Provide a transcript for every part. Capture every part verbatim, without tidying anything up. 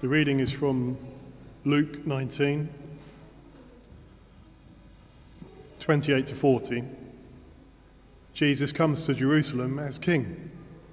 The reading is from Luke nineteen, twenty-eight to forty. Jesus comes to Jerusalem as king.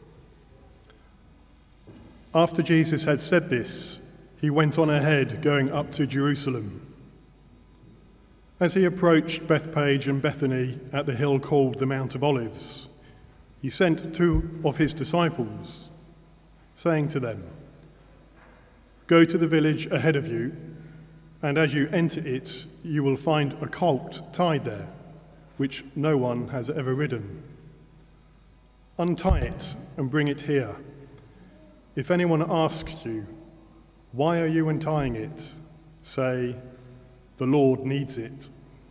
After Jesus had said this, he went on ahead, going up to Jerusalem. As he approached Bethphage and Bethany at the hill called the Mount of Olives, he sent two of his disciples, saying to them, "Go to the village ahead of you, and as you enter it, you will find a colt tied there, which no one has ever ridden. Untie it and bring it here. If anyone asks you, 'Why are you untying it?' say, 'The Lord needs it.'"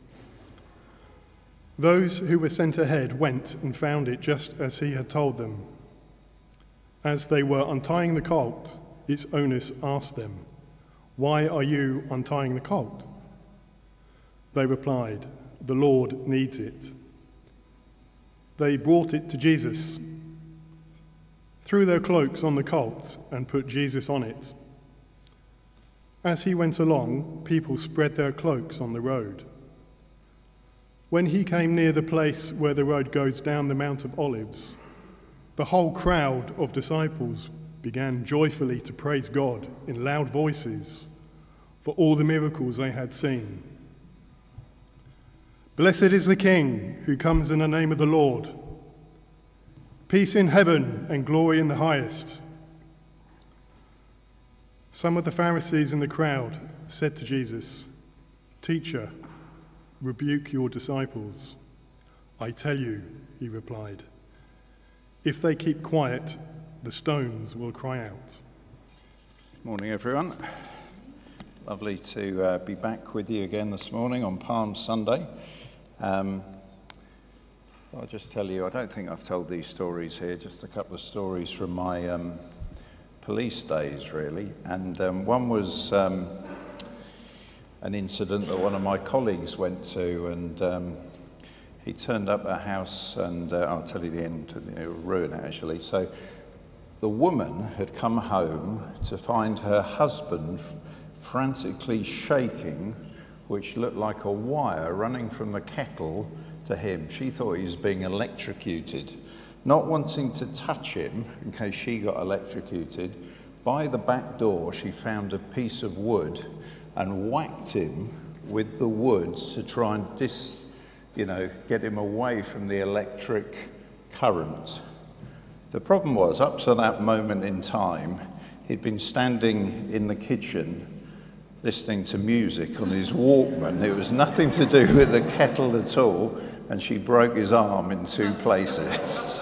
Those who were sent ahead went and found it just as he had told them. As they were untying the colt, its owners asked them, "Why are you untying the colt?" They replied, "The Lord needs it." They brought it to Jesus, threw their cloaks on the colt, and put Jesus on it. As he went along, people spread their cloaks on the road. When he came near the place where the road goes down the Mount of Olives, the whole crowd of disciples began joyfully to praise God in loud voices for all the miracles they had seen. "Blessed is the King who comes in the name of the Lord. Peace in heaven and glory in the highest." Some of the Pharisees in the crowd said to Jesus, "Teacher, rebuke your disciples." "I tell you," he replied, "if they keep quiet, the stones will cry out." Morning, everyone. Lovely to uh, be back with you again this morning on Palm Sunday. Um, I'll just tell you, I don't think I've told these stories here, just a couple of stories from my um, police days, really. And um, one was um, an incident that one of my colleagues went to, and um, he turned up at a house, and uh, I'll tell you the end, it will ruin it actually. So the woman had come home to find her husband frantically shaking, which looked like a wire running from the kettle to him. She thought he was being electrocuted. Not wanting to touch him in case she got electrocuted, by the back door she found a piece of wood and whacked him with the wood to try and dis, you know, get him away from the electric current. The problem was, up to that moment in time, he'd been standing in the kitchen listening to music on his Walkman. It was nothing to do with the kettle at all, and she broke his arm in two places.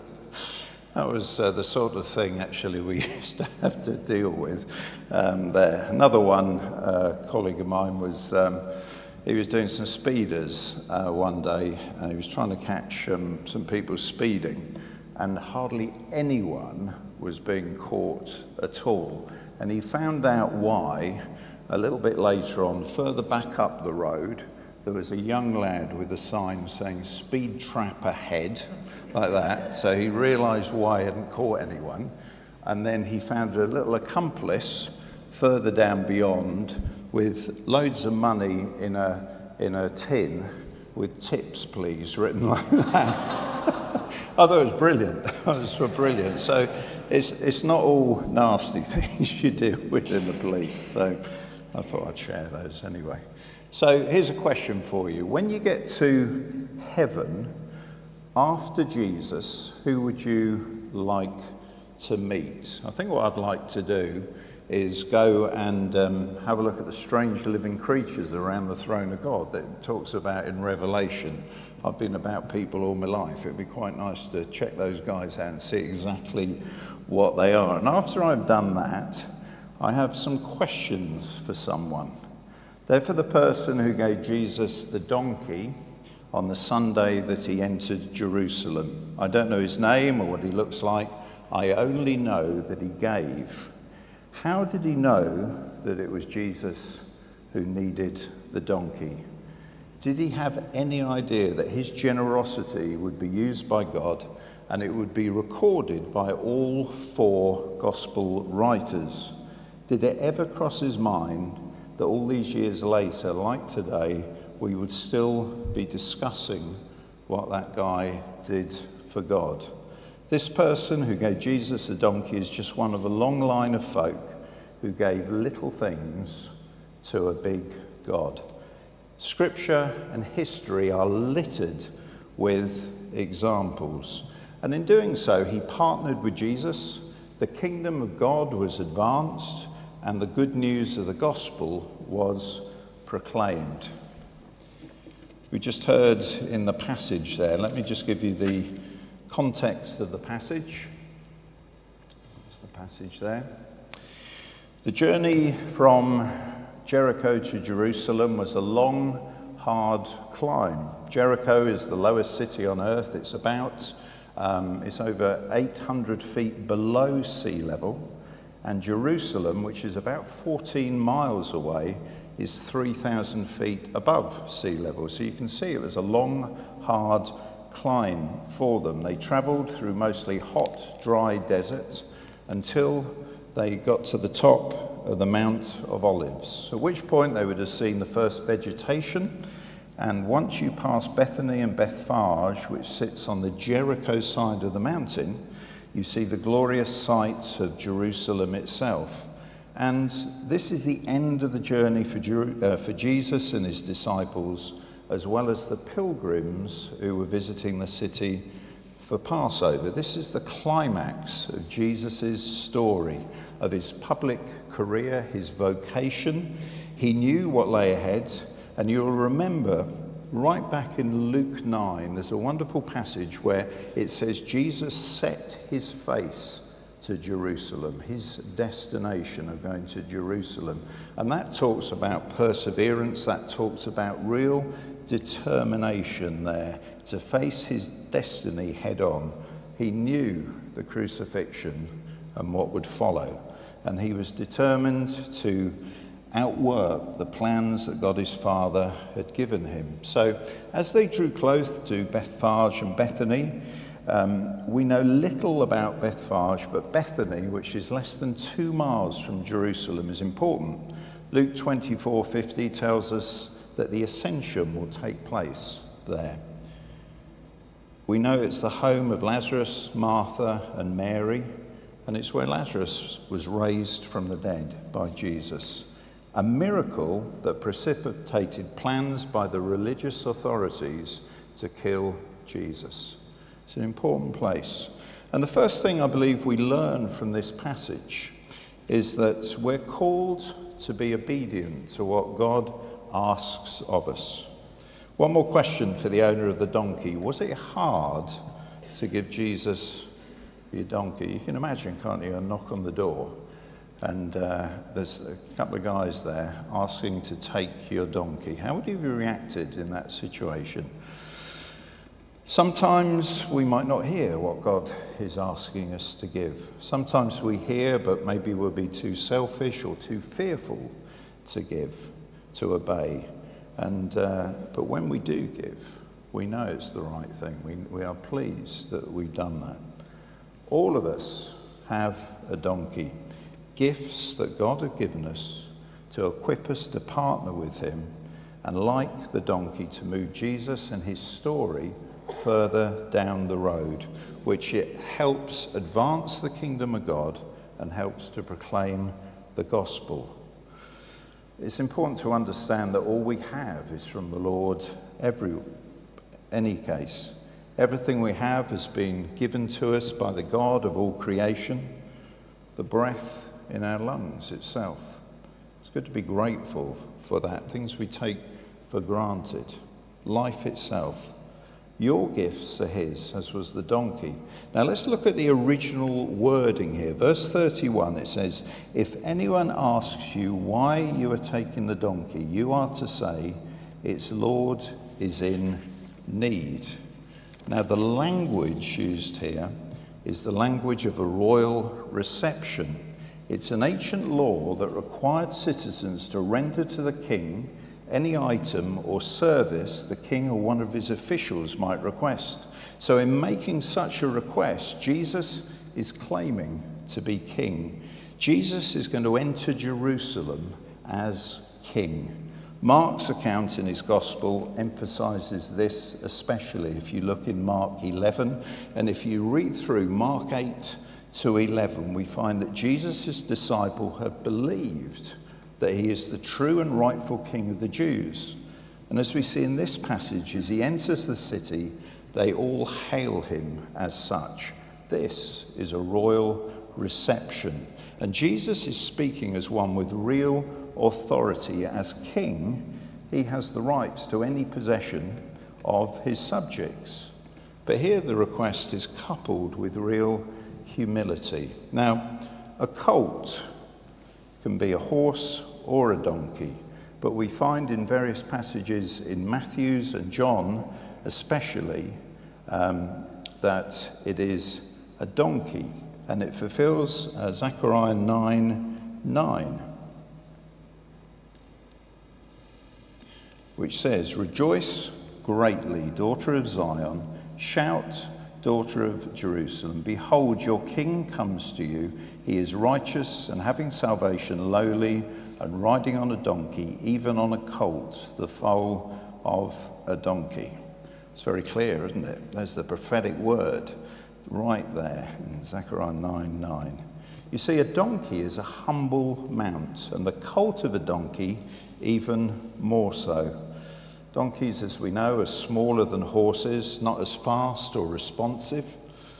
That was uh, the sort of thing, actually, we used to have to deal with um, there. Another one, uh, a colleague of mine was, um, he was doing some speeders uh, one day, and he was trying to catch um, some people speeding, and hardly anyone was being caught at all. And he found out why a little bit later on. Further back up the road, there was a young lad with a sign saying "Speed trap ahead," like that. So he realised why he hadn't caught anyone. And then he found a little accomplice further down beyond with loads of money in a in a tin with "Tips, please," written like that. I thought it was brilliant. It was brilliant. So it's it's not all nasty things you deal with in the police. So I thought I'd share those anyway. So here's a question for you. When you get to heaven, after Jesus, who would you like to meet? I think what I'd like to do is go and um, have a look at the strange living creatures around the throne of God that it talks about in Revelation. I've been about people all my life. It'd be quite nice to check those guys out and see exactly what they are. And after I've done that, I have some questions for someone. They're for the person who gave Jesus the donkey on the Sunday that he entered Jerusalem. I don't know his name or what he looks like. I only know that he gave. How did he know that it was Jesus who needed the donkey? Did he have any idea that his generosity would be used by God and it would be recorded by all four gospel writers? Did it ever cross his mind that all these years later, like today, we would still be discussing what that guy did for God? This person who gave Jesus a donkey is just one of a long line of folk who gave little things to a big God. Scripture and history are littered with examples. And in doing so, he partnered with Jesus. The kingdom of God was advanced, and the good news of the gospel was proclaimed. We just heard in the passage there, let me just give you the context of the passage. There's the passage there. The journey from Jericho to Jerusalem was a long, hard climb. Jericho is the lowest city on earth. It's about, um, it's over eight hundred feet below sea level. And Jerusalem, which is about fourteen miles away, is three thousand feet above sea level. So you can see it was a long, hard climb for them. They travelled through mostly hot, dry desert until they got to the top of the Mount of Olives, at which point they would have seen the first vegetation. And once you pass Bethany and Bethphage, which sits on the Jericho side of the mountain, you see the glorious sights of Jerusalem itself. And this is the end of the journey for, Jer- uh, for Jesus and his disciples, as well as the pilgrims who were visiting the city for Passover. This is the climax of Jesus' story, of his public career, his vocation. He knew what lay ahead, and you'll remember right back in Luke nine, there's a wonderful passage where it says Jesus set his face to Jerusalem, his destination of going to Jerusalem. And that talks about perseverance, that talks about real determination there to face his destiny head on. He knew the crucifixion and what would follow, and he was determined to outwork the plans that God his Father had given him. So as they drew close to Bethphage and Bethany, um, we know little about Bethphage, but Bethany, which is less than two miles from Jerusalem, is important. Luke twenty-four fifty tells us that the ascension will take place there. We know it's the home of Lazarus, Martha, and Mary, and it's where Lazarus was raised from the dead by Jesus. A miracle that precipitated plans by the religious authorities to kill Jesus. It's an important place. And the first thing I believe we learn from this passage is that we're called to be obedient to what God asks of us. One more question for the owner of the donkey. Was it hard to give Jesus your donkey? You can imagine, can't you, a knock on the door. And uh, there's a couple of guys there asking to take your donkey. How would you have reacted in that situation? Sometimes we might not hear what God is asking us to give. Sometimes we hear, but maybe we'll be too selfish or too fearful to give, to obey. And uh, but when we do give, we know it's the right thing. We, we are pleased that we've done that. All of us have a donkey. Gifts that God had given us to equip us to partner with him, and like the donkey, to move Jesus and his story further down the road, which it helps advance the kingdom of God and helps to proclaim the gospel. It's important to understand that all we have is from the Lord, every any case. Everything we have has been given to us by the God of all creation. The breath in our lungs itself. It's good to be grateful for that. Things we take for granted. Life itself. Your gifts are his, as was the donkey. Now let's look at the original wording here. Verse thirty-one, it says, if anyone asks you why you are taking the donkey, you are to say, its Lord is in need. Now the language used here is the language of a royal reception. It's an ancient law that required citizens to render to the king any item or service the king or one of his officials might request. So in making such a request, Jesus is claiming to be king. Jesus is going to enter Jerusalem as king. Mark's account in his gospel emphasizes this especially. If you look in Mark eleven, and if you read through Mark eight to eleven, we find that Jesus' disciples have believed that he is the true and rightful king of the Jews. And as we see in this passage, as he enters the city, they all hail him as such. This is a royal reception. And Jesus is speaking as one with real authority. As king, he has the rights to any possession of his subjects. But here the request is coupled with real humility. Now, a colt can be a horse or a donkey, but we find in various passages in Matthew's and John especially um, that it is a donkey, and it fulfills uh, Zechariah nine nine, which says, "Rejoice greatly, daughter of Zion, shout, daughter of Jerusalem. Behold, your king comes to you. He is righteous and having salvation, lowly and riding on a donkey, even on a colt, the foal of a donkey." It's very clear, isn't it? There's the prophetic word right there in Zechariah nine nine. You see, a donkey is a humble mount, and the colt of a donkey even more so. Donkeys, as we know, are smaller than horses, not as fast or responsive,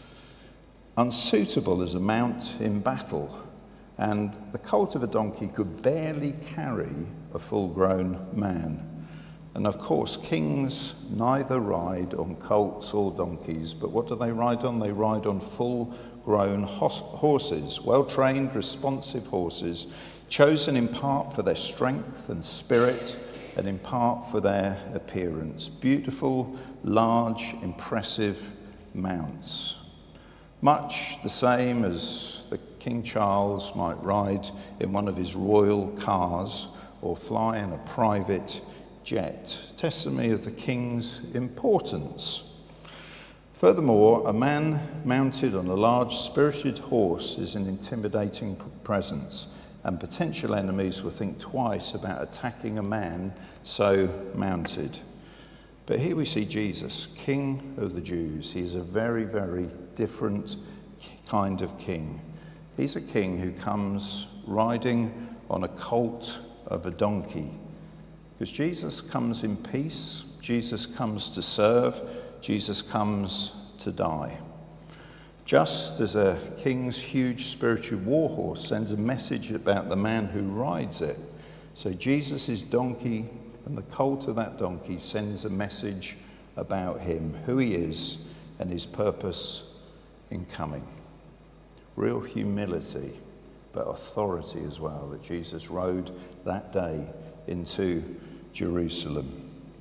unsuitable as a mount in battle, and the colt of a donkey could barely carry a full-grown man. And of course, kings neither ride on colts or donkeys, but what do they ride on? They ride on full-grown horses, well-trained, responsive horses, chosen in part for their strength and spirit, and in part for their appearance. Beautiful, large, impressive mounts. Much the same as the King Charles might ride in one of his royal cars or fly in a private jet. Testimony of the king's importance. Furthermore, a man mounted on a large spirited horse is an intimidating presence, and potential enemies will think twice about attacking a man so mounted. But here we see Jesus, King of the Jews. He is a very, very different kind of king. He's a king who comes riding on a colt of a donkey. Because Jesus comes in peace, Jesus comes to serve, Jesus comes to die. Just as a king's huge spiritual war horse sends a message about the man who rides it, so Jesus' donkey and the colt of that donkey sends a message about him, who he is, and his purpose in coming. Real humility, but authority as well, that Jesus rode that day into Jerusalem.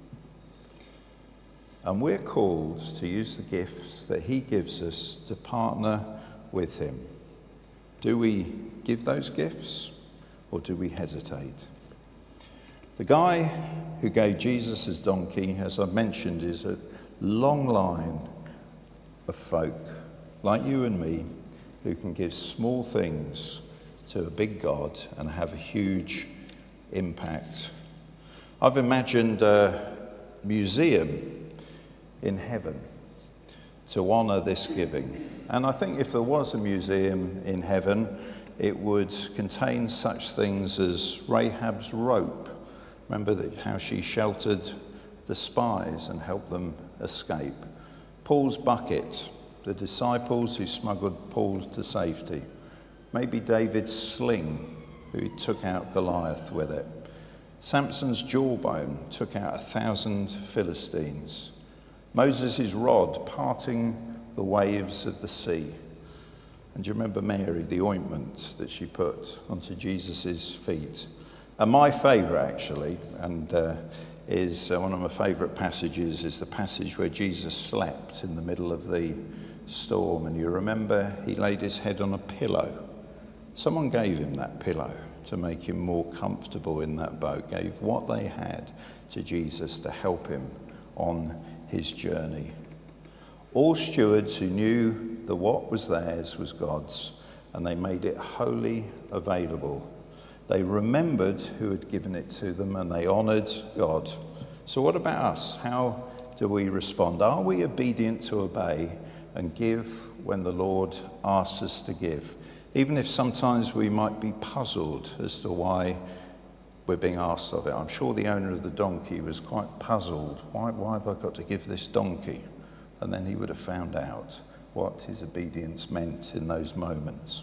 And we're called to use the gifts that he gives us to partner with him. Do we give those gifts, or do we hesitate? The guy who gave Jesus his donkey, as I mentioned, is a long line of folk like you and me who can give small things to a big God and have a huge impact. I've imagined a museum in heaven to honour this giving. And I think if there was a museum in heaven, it would contain such things as Rahab's rope. Remember that how she sheltered the spies and helped them escape. Paul's bucket, the disciples who smuggled Paul to safety. Maybe David's sling, who took out Goliath with it. Samson's jawbone took out a thousand Philistines. Moses' rod parting the waves of the sea. And do you remember Mary, the ointment that she put onto Jesus' feet? And my favourite, actually, and uh, is uh, one of my favourite passages, is the passage where Jesus slept in the middle of the storm. And you remember he laid his head on a pillow. Someone gave him that pillow to make him more comfortable in that boat, gave what they had to Jesus to help him on his journey. All stewards who knew that what was theirs was God's, and they made it wholly available. They remembered who had given it to them, and they honoured God. So what about us? How do we respond? Are we obedient to obey and give when the Lord asks us to give? Even if sometimes we might be puzzled as to why we're being asked of it. I'm sure the owner of the donkey was quite puzzled. Why, why have I got to give this donkey? And then he would have found out what his obedience meant in those moments.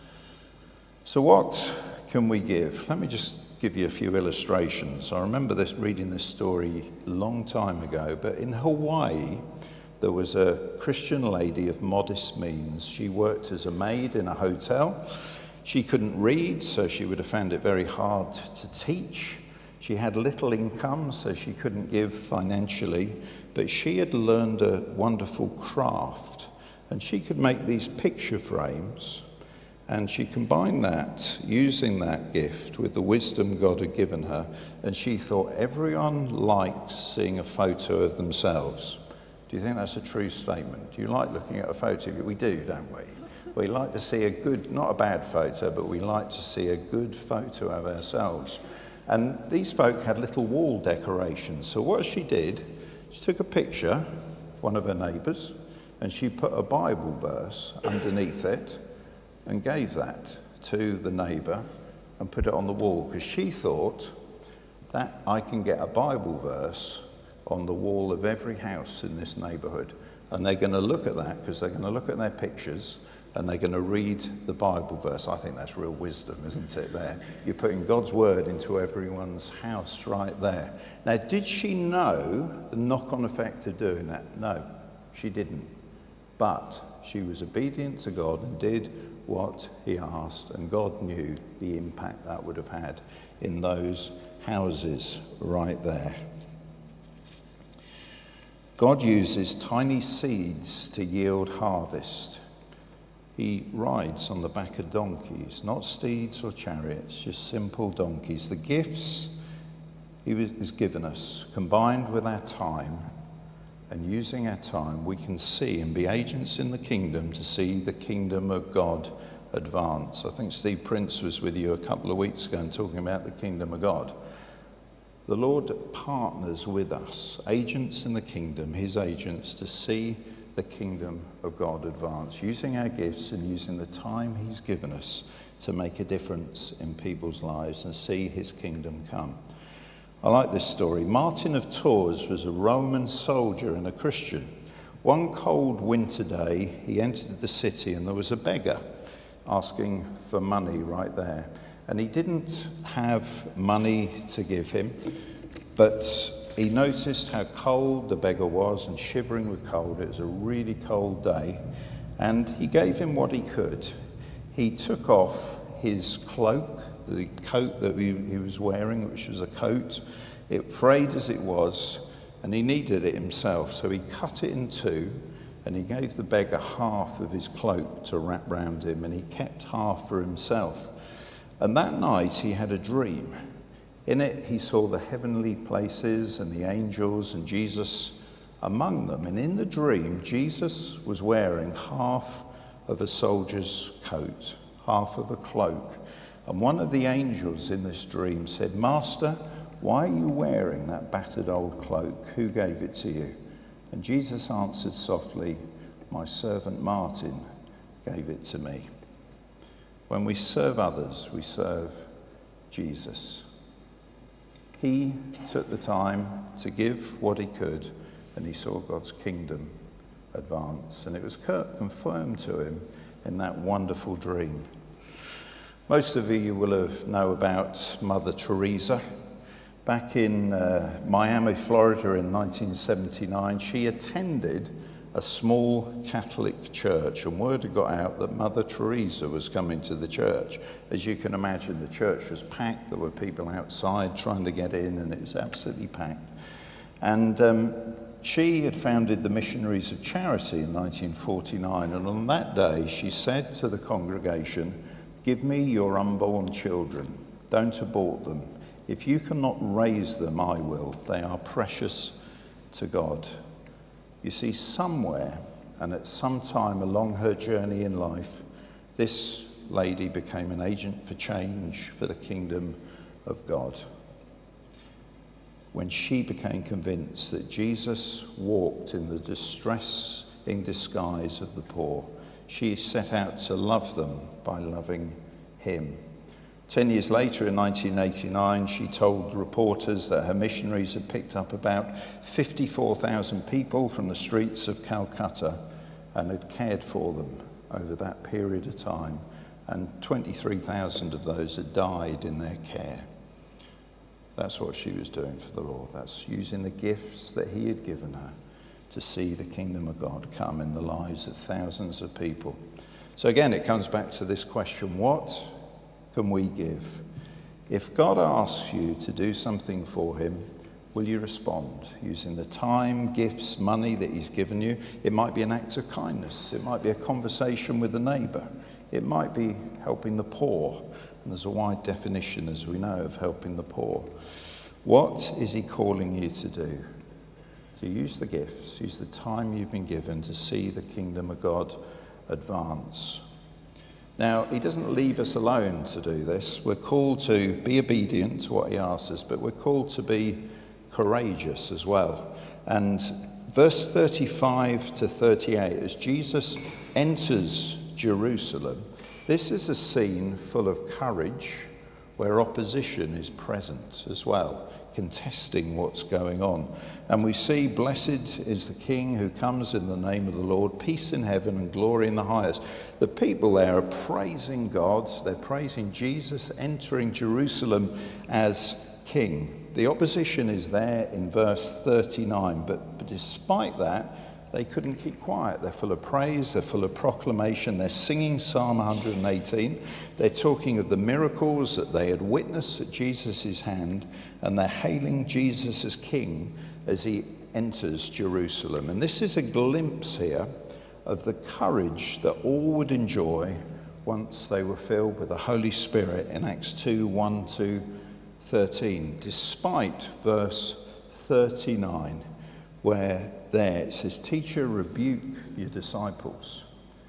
So what can we give? Let me just give you a few illustrations. I remember this reading this story a long time ago, but in Hawaii, there was a Christian lady of modest means. She worked as a maid in a hotel. She couldn't read, so she would have found it very hard to teach. She had little income, so she couldn't give financially, but she had learned a wonderful craft, and she could make these picture frames. And she combined that, using that gift with the wisdom God had given her, and she thought everyone likes seeing a photo of themselves. Do you think that's a true statement? Do you like looking at a photo of you? We do, don't we? We like to see a good, not a bad photo, but we like to see a good photo of ourselves. And these folk had little wall decorations. So what she did, she took a picture of one of her neighbours, and she put a Bible verse underneath it, and gave that to the neighbour and put it on the wall, because she thought that I can get a Bible verse on the wall of every house in this neighbourhood, and they're going to look at that because they're going to look at their pictures and they're going to read the Bible verse. I think that's real wisdom, isn't it, there? You're putting God's word into everyone's house right there. Now, did she know the knock-on effect of doing that? No, she didn't. But she was obedient to God and did what he asked, and God knew the impact that would have had in those houses right there. God uses tiny seeds to yield harvest. He rides on the back of donkeys, not steeds or chariots, just simple donkeys. The gifts he has given us, combined with our time, and using our time, we can see and be agents in the kingdom to see the kingdom of God advance. I think Steve Prince was with you a couple of weeks ago and talking about the kingdom of God. The Lord partners with us, agents in the kingdom, his agents, to see the kingdom of God advance, using our gifts and using the time he's given us to make a difference in people's lives and see his kingdom come. I like this story. Martin of Tours was a Roman soldier and a Christian. One cold winter day, he entered the city and there was a beggar asking for money right there. And he didn't have money to give him, but he noticed how cold the beggar was and shivering with cold. It was a really cold day. And he gave him what he could. He took off his cloak, the coat that he, he was wearing, which was a coat, it frayed as it was, and he needed it himself. So he cut it in two, and he gave the beggar half of his cloak to wrap round him, and he kept half for himself. And that night he had a dream. In it he saw the heavenly places and the angels and Jesus among them. And in the dream, Jesus was wearing half of a soldier's coat, half of a cloak. And one of the angels in this dream said, "Master, why are you wearing that battered old cloak? Who gave it to you?" And Jesus answered softly, "My servant Martin gave it to me." When we serve others, we serve Jesus. He took the time to give what he could, and he saw God's kingdom advance. And it was confirmed to him in that wonderful dream. Most of you will have know about Mother Teresa. Back in uh, Miami, Florida in nineteen seventy-nine, she attended a small Catholic church, and word had got out that Mother Teresa was coming to the church. As you can imagine, the church was packed. There were people outside trying to get in, and it was absolutely packed. And um, she had founded the Missionaries of Charity in nineteen forty-nine, and on that day she said to the congregation, "Give me your unborn children. Don't abort them. If you cannot raise them, I will. They are precious to God." You see, somewhere and at some time along her journey in life, this lady became an agent for change for the kingdom of God. When she became convinced that Jesus walked in the distressing disguise of the poor, she set out to love them by loving him. Ten years later, in nineteen eighty-nine, she told reporters that her missionaries had picked up about fifty-four thousand people from the streets of Calcutta and had cared for them over that period of time, and twenty-three thousand of those had died in their care. That's what she was doing for the Lord. That's using the gifts that he had given her to see the kingdom of God come in the lives of thousands of people. So again, it comes back to this question: what can we give? If God asks you to do something for him, will you respond using the time, gifts, money that he's given you? It might be an act of kindness. It might be a conversation with a neighbour. It might be helping the poor. And there's a wide definition, as we know, of helping the poor. What is he calling you to do? To use the gifts, use the time you've been given to see the kingdom of God advance. Now, he doesn't leave us alone to do this. We're called to be obedient to what he asks us, but we're called to be courageous as well. And verse thirty-five to thirty-eight, as Jesus enters Jerusalem, this is a scene full of courage where opposition is present as well, contesting what's going on. And we see, blessed is the King who comes in the name of the Lord, peace in heaven and glory in the highest. The people there are praising God. They're praising Jesus entering Jerusalem as King. The opposition is there in verse thirty-nine, but, but despite that, they couldn't keep quiet. They're full of praise, they're full of proclamation, they're singing Psalm one hundred eighteen, they're talking of the miracles that they had witnessed at Jesus' hand, and they're hailing Jesus as King as he enters Jerusalem. And this is a glimpse here of the courage that all would enjoy once they were filled with the Holy Spirit in Acts two, one to thirteen, despite verse thirty-nine, where there it says, "Teacher, rebuke your disciples."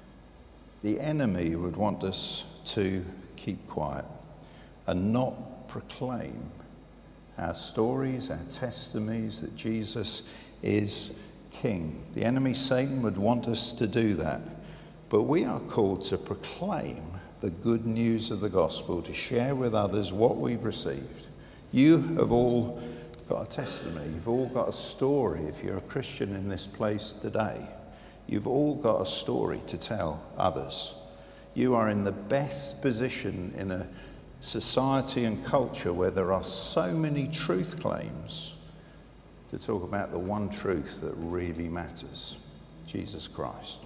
The enemy would want us to keep quiet and not proclaim our stories, our testimonies that Jesus is King. The enemy, Satan, would want us to do that. But we are called to proclaim the good news of the gospel, to share with others what we've received. You have all got a testimony. You've all got a story. If you're a Christian in this place today, you've all got a story to tell others. You are in the best position in a society and culture where there are so many truth claims to talk about the one truth that really matters, Jesus Christ.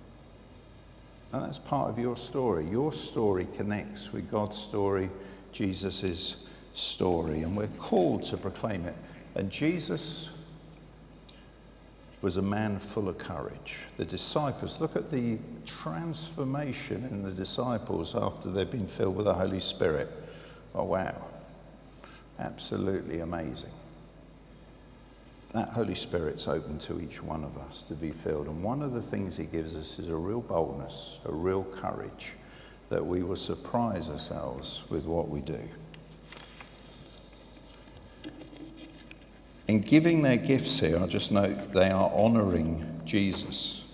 And that's part of your story. Your story connects with God's story, Jesus' story, and we're called to proclaim it. And Jesus was a man full of courage. The disciples, look at the transformation in the disciples after they've been filled with the Holy Spirit. Oh, wow. Absolutely amazing. That Holy Spirit's open to each one of us to be filled. And one of the things he gives us is a real boldness, a real courage, that we will surprise ourselves with what we do. In giving their gifts here, I'll just note they are honouring Jesus.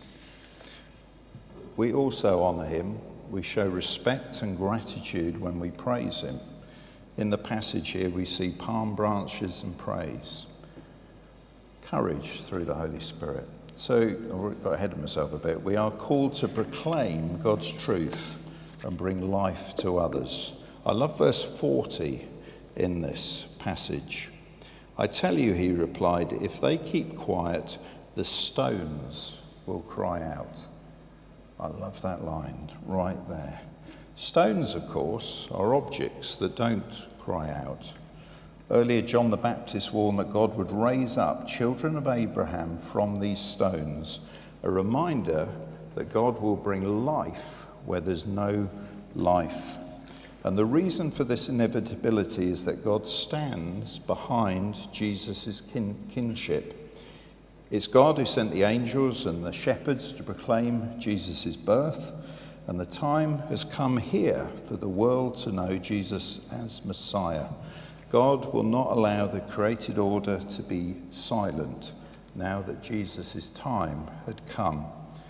We also honour him. We show respect and gratitude when we praise him. In the passage here, we see palm branches and praise. Courage through the Holy Spirit. So, I've got ahead of myself a bit. We are called to proclaim God's truth and bring life to others. I love verse forty in this passage. "I tell you," he replied, "if they keep quiet, the stones will cry out." I love that line right there. Stones, of course, are objects that don't cry out. Earlier, John the Baptist warned that God would raise up children of Abraham from these stones, a reminder that God will bring life where there's no life. And the reason for this inevitability is that God stands behind Jesus' kin- kinship. It's God who sent the angels and the shepherds to proclaim Jesus' birth, and the time has come here for the world to know Jesus as Messiah. God will not allow the created order to be silent now that Jesus' time had come.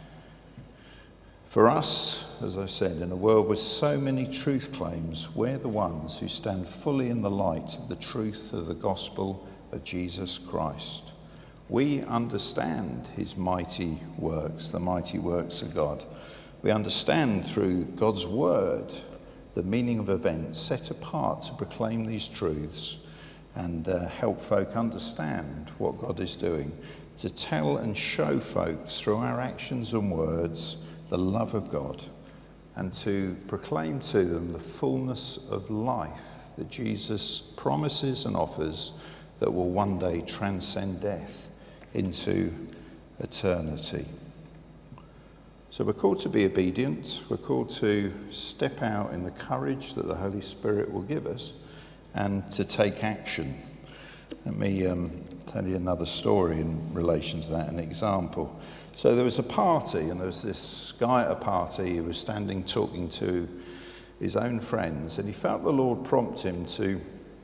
For us, as I said, in a world with so many truth claims, we're the ones who stand fully in the light of the truth of the gospel of Jesus Christ. We understand his mighty works, the mighty works of God. We understand through God's word the meaning of events set apart to proclaim these truths and uh, help folk understand what God is doing, to tell and show folks through our actions and words the love of God, and to proclaim to them the fullness of life that Jesus promises and offers that will one day transcend death into eternity. So we're called to be obedient, we're called to step out in the courage that the Holy Spirit will give us and to take action. Let me um, tell you another story in relation to that, an example. So there was a party, and there was this guy at a party who was standing talking to his own friends, and he felt the Lord prompt him to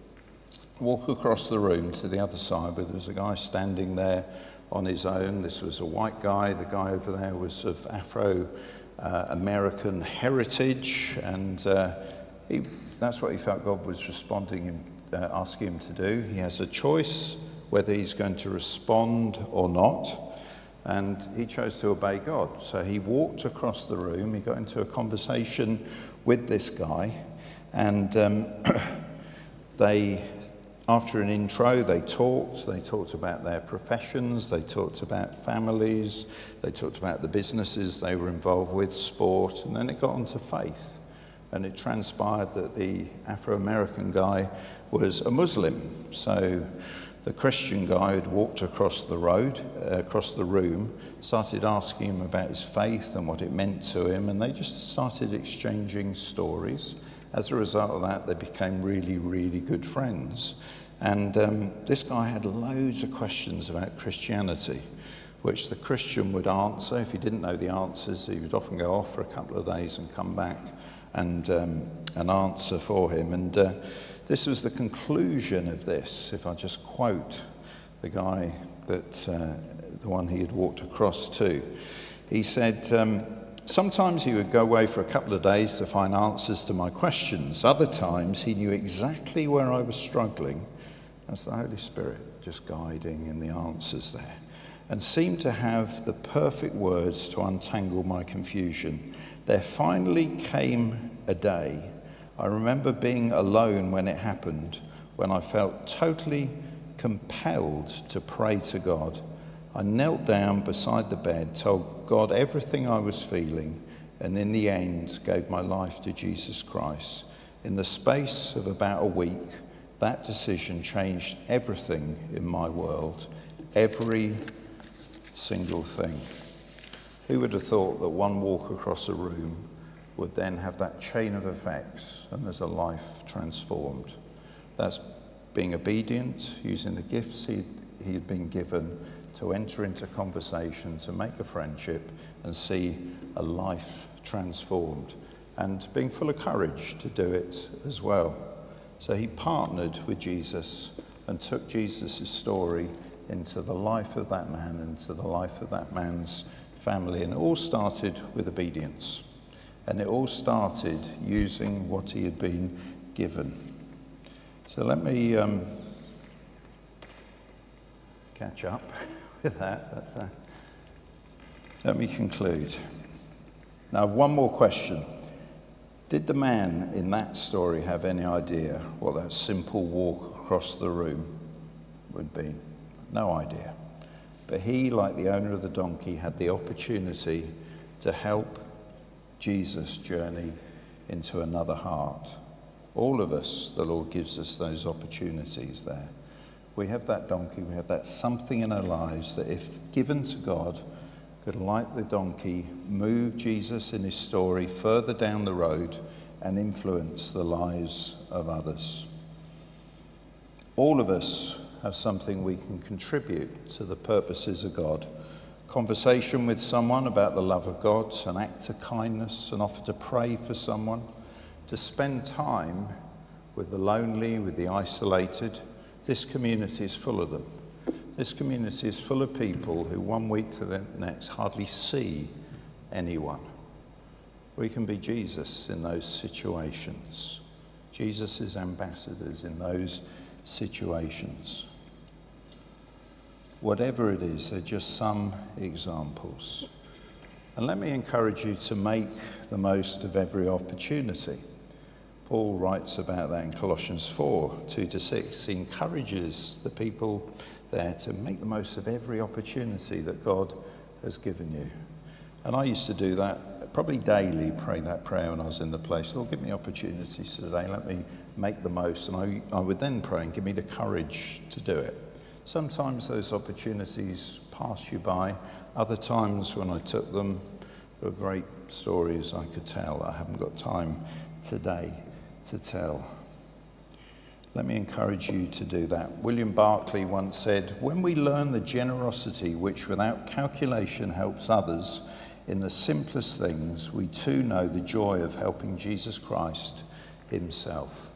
walk across the room to the other side, where there was a guy standing there on his own. This was a white guy. The guy over there was of Afro-American uh, heritage, and uh, he, that's what he felt God was responding him, uh, asking him to do. He has a choice whether he's going to respond or not. And he chose to obey God. So he walked across the room, he got into a conversation with this guy, and um, they, after an intro, they talked. They talked about their professions, they talked about families, they talked about the businesses they were involved with, sport, and then it got onto faith. And it transpired that the Afro-American guy was a Muslim. So the Christian guy had walked across the road, uh, across the room, started asking him about his faith and what it meant to him, and they just started exchanging stories. As a result of that, they became really, really good friends. And um, this guy had loads of questions about Christianity, which the Christian would answer. If he didn't know the answers, he would often go off for a couple of days and come back and um, an answer for him. And uh, this was the conclusion of this, if I just quote the guy that, uh, the one he had walked across to. He said, um, sometimes he would go away for a couple of days to find answers to my questions. Other times he knew exactly where I was struggling. That's the Holy Spirit just guiding in the answers there, and seemed to have the perfect words to untangle my confusion. There finally came a day, I remember being alone when it happened, when I felt totally compelled to pray to God. I knelt down beside the bed, told God everything I was feeling, and in the end gave my life to Jesus Christ. In the space of about a week, that decision changed everything in my world, every single thing. Who would have thought that one walk across a room would then have that chain of effects, and there's a life transformed? That's being obedient, using the gifts he he had been given to enter into conversation, to make a friendship and see a life transformed, and being full of courage to do it as well. So he partnered with Jesus and took Jesus' story into the life of that man, into the life of that man's family, and it all started with obedience. And it all started using what he had been given. So let me um, catch up with that. That's a, let me conclude. Now, one more question. Did the man in that story have any idea what that simple walk across the room would be? No idea. But he, like the owner of the donkey, had the opportunity to help Jesus' journey into another heart. All of us, the Lord gives us those opportunities there. We have that donkey, we have that something in our lives that, if given to God, could, like the donkey, move Jesus in his story further down the road and influence the lives of others. All of us have something we can contribute to the purposes of God, conversation with someone about the love of God, an act of kindness, an offer to pray for someone, to spend time with the lonely, with the isolated. This community is full of them. This community is full of people who one week to the next hardly see anyone. We can be Jesus in those situations. Jesus' ambassadors in those situations. Whatever it is, they're just some examples. And let me encourage you to make the most of every opportunity. Paul writes about that in Colossians four, two to six. He encourages the people there to make the most of every opportunity that God has given you. And I used to do that probably daily, pray that prayer when I was in the place. Lord, give me opportunities today. Let me make the most. And I, I would then pray and give me the courage to do it. Sometimes those opportunities pass you by. Other times when I took them, there were great stories I could tell. I haven't got time today to tell. Let me encourage you to do that. William Barclay once said, "When we learn the generosity which without calculation helps others in the simplest things, we too know the joy of helping Jesus Christ himself."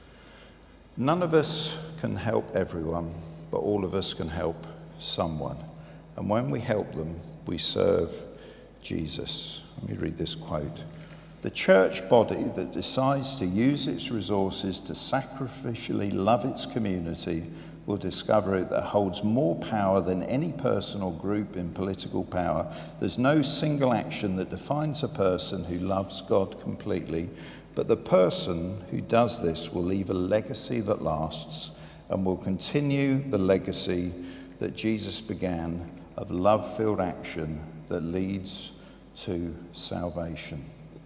None of us can help everyone, but all of us can help someone. And when we help them, we serve Jesus. Let me read this quote. "The church body that decides to use its resources to sacrificially love its community will discover it that holds more power than any person or group in political power. There's no single action that defines a person who loves God completely, but the person who does this will leave a legacy that lasts and will continue the legacy that Jesus began of love-filled action that leads to salvation."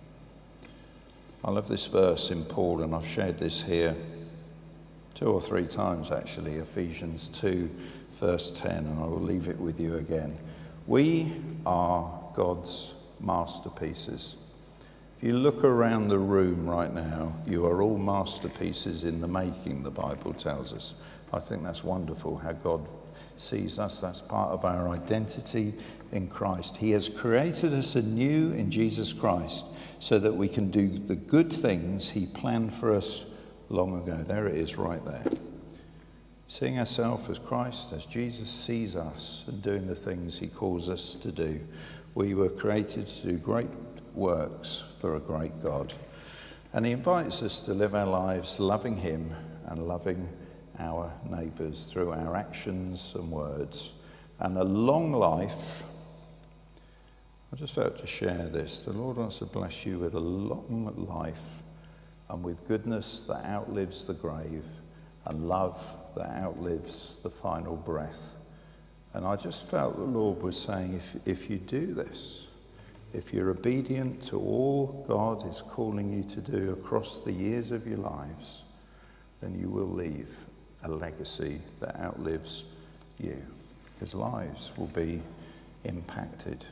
I love this verse in Paul, and I've shared this here two or three times actually, Ephesians two, verse ten, and I will leave it with you again. We are God's masterpieces. If you look around the room right now, you are all masterpieces in the making, the Bible tells us. I think that's wonderful how God sees us. That's part of our identity in Christ. He has created us anew in Jesus Christ so that we can do the good things he planned for us long ago. There it is right there. Seeing ourselves as Christ, as Jesus sees us, and doing the things he calls us to do. We were created to do great works for a great God. And he invites us to live our lives loving him and loving our neighbours through our actions and words. And a long life, I just felt to share this. The Lord wants to bless you with a long life and with goodness that outlives the grave and love that outlives the final breath. And I just felt the Lord was saying, if, if you do this, if you're obedient to all God is calling you to do across the years of your lives, then you will leave a legacy that outlives you, because lives will be impacted.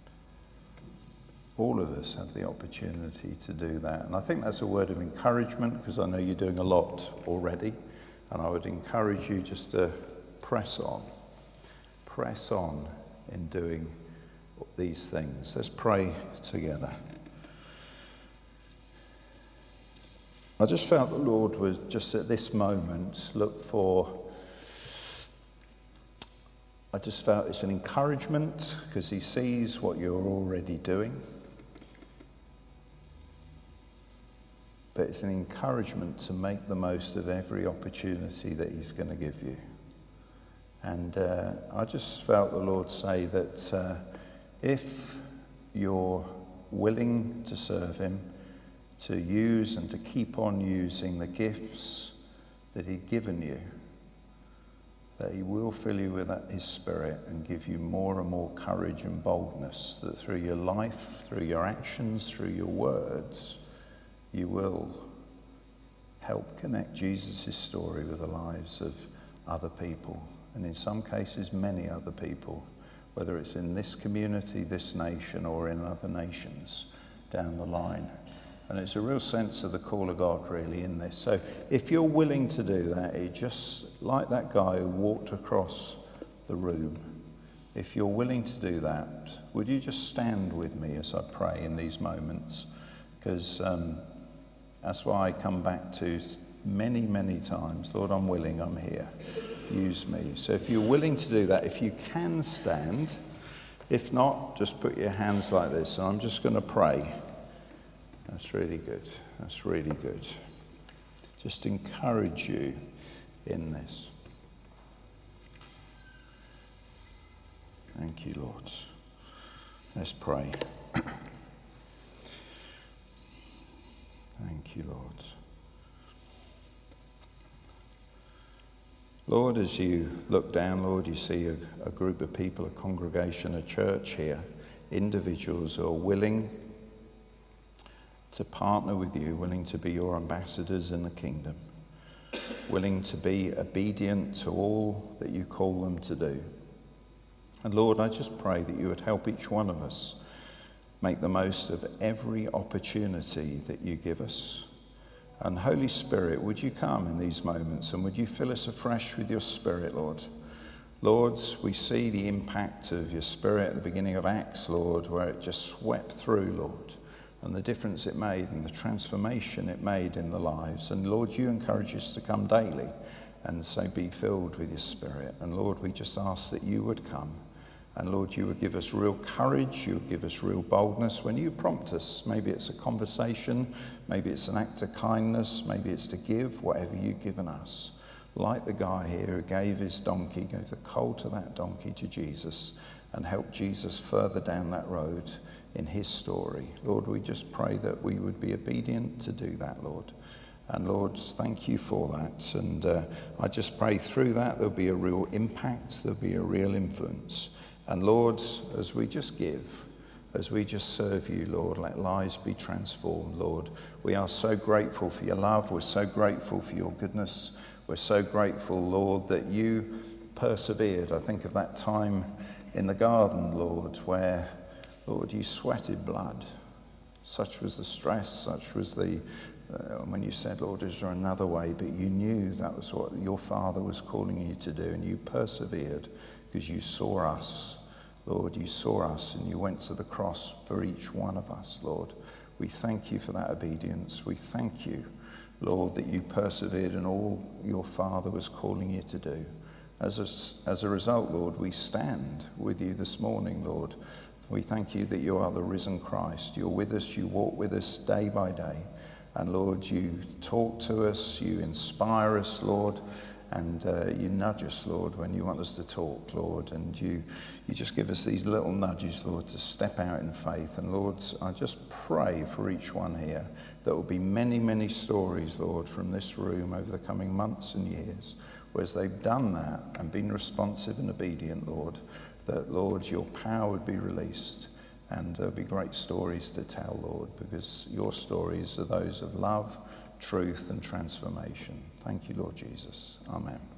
All of us have the opportunity to do that. And I think that's a word of encouragement, because I know you're doing a lot already. And I would encourage you just to press on. Press on in doing these things. Let's pray together. I just felt the Lord was just at this moment look for, I just felt it's an encouragement because he sees what you're already doing. But it's an encouragement to make the most of every opportunity that he's going to give you. And uh, I just felt the Lord say that uh, if you're willing to serve him, to use and to keep on using the gifts that he'd given you, that he will fill you with that, his spirit and give you more and more courage and boldness, that through your life, through your actions, through your words, you will help connect Jesus' story with the lives of other people, and in some cases many other people, whether it's in this community, this nation, or in other nations down the line. And it's a real sense of the call of God really in this. So if you're willing to do that, it just like that guy who walked across the room, If you're willing to do that, would you just stand with me as I pray in these moments? Because um, that's why I come back to many, many times, Lord, I'm willing, I'm here. Use me. So if you're willing to do that, if you can stand, if not, just put your hands like this, and I'm just going to pray. That's really good. That's really good. Just encourage you in this. Thank you, Lord. Let's pray. Thank you, Lord. Lord, as you look down, Lord, you see a, a group of people, a congregation, a church here, individuals who are willing to partner with you, willing to be your ambassadors in the kingdom, willing to be obedient to all that you call them to do. And Lord, I just pray that you would help each one of us make the most of every opportunity that you give us. And Holy Spirit, would you come in these moments and would you fill us afresh with your Spirit, Lord? Lord, we see the impact of your Spirit at the beginning of Acts, Lord, where it just swept through, Lord, and the difference it made and the transformation it made in the lives. And Lord, you encourage us to come daily and so be filled with your Spirit. And Lord, we just ask that you would come. And Lord, you would give us real courage, you would give us real boldness when you prompt us. Maybe it's a conversation, maybe it's an act of kindness, maybe it's to give whatever you've given us. Like the guy here who gave his donkey, gave the colt to that donkey to Jesus and helped Jesus further down that road in his story. Lord, we just pray that we would be obedient to do that, Lord. And Lord, thank you for that. And uh, I just pray through that there'll be a real impact, there'll be a real influence. And Lord, as we just give, as we just serve you, Lord, let lives be transformed, Lord. We are so grateful for your love. We're so grateful for your goodness. We're so grateful, Lord, that you persevered. I think of that time in the garden, Lord, where, Lord, you sweated blood. Such was the stress, such was the, uh, when you said, Lord, is there another way? But you knew that was what your Father was calling you to do, and you persevered because you saw us. Lord, you saw us and you went to the cross for each one of us, Lord. We thank you for that obedience. We thank you, Lord, that you persevered in all your Father was calling you to do. As a, as a result, Lord, we stand with you this morning, Lord. We thank you that you are the risen Christ. You're with us, you walk with us day by day. And Lord, you talk to us, you inspire us, Lord. And uh, you nudge us, Lord, when you want us to talk, Lord. And you, you just give us these little nudges, Lord, to step out in faith. And Lord, I just pray for each one here that will be many, many stories, Lord, from this room over the coming months and years, whereas they've done that and been responsive and obedient, Lord, that, Lord, your power would be released. And there'll be great stories to tell, Lord, because your stories are those of love, truth and transformation. Thank you, Lord Jesus. Amen.